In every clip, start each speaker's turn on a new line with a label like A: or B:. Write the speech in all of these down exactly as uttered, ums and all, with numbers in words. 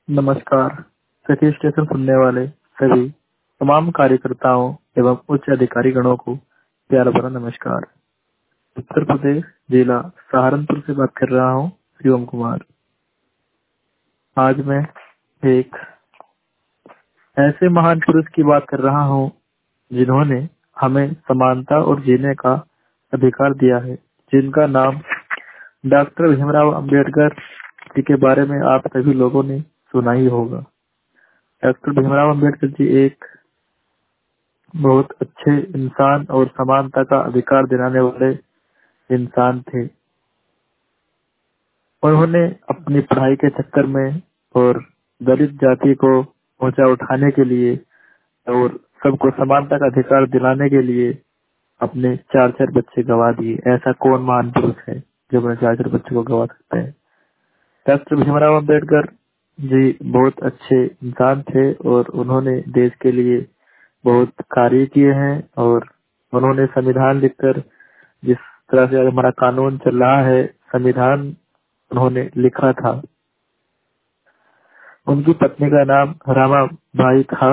A: नमस्कार। सखी स्टेशन सुनने वाले सभी तमाम कार्यकर्ताओं एवं उच्च अधिकारी गणों को प्यार भरा नमस्कार। उत्तर प्रदेश जिला सहारनपुर से बात कर रहा हूँ, शिवम कुमार। आज मैं एक ऐसे महान पुरुष की बात कर रहा हूँ जिन्होंने हमें समानता और जीने का अधिकार दिया है, जिनका नाम डॉक्टर भीमराव अंबेडकर जी के बारे में आप सभी लोगों ने सुना ही होगा। डॉक्टर भीमराव अंबेडकर जी एक बहुत अच्छे इंसान और समानता का अधिकार दिलाने वाले इंसान थे। उन्होंने अपनी पढ़ाई के चक्कर में और दलित जाति को ऊंचा उठाने के लिए और सबको समानता का अधिकार दिलाने के लिए अपने चार चार बच्चे गवा दिए। ऐसा कौन महान पुरुष है जो अपने चार चार बच्चे को गवा सकते हैं। डॉक्टर भीमराव अंबेडकर जी बहुत अच्छे इंसान थे और उन्होंने देश के लिए बहुत कार्य किए हैं और उन्होंने संविधान लिखकर, जिस तरह से हमारा कानून चल रहा है, संविधान उन्होंने लिखा था। उनकी पत्नी का नाम रमाबाई था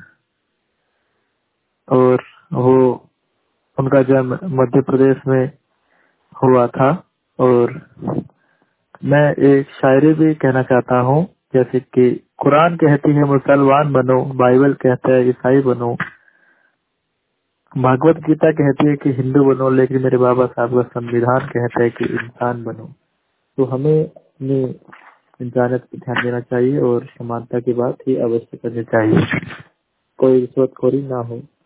A: और वो उनका जन्म मध्य प्रदेश में हुआ था। और मैं एक शायरी भी कहना चाहता हूँ, जैसे कि कुरान कहती है मुसलमान बनो, बाइबल कहता है ईसाई बनो, भागवत गीता कहती है कि हिंदू बनो, लेकिन मेरे बाबा साहब का संविधान कहता है कि इंसान बनो। तो हमें अपनी इंसानियत पर ध्यान देना चाहिए और समानता की बात ही अवश्य करनी चाहिए। कोई रिश्वतखोरी ना हो।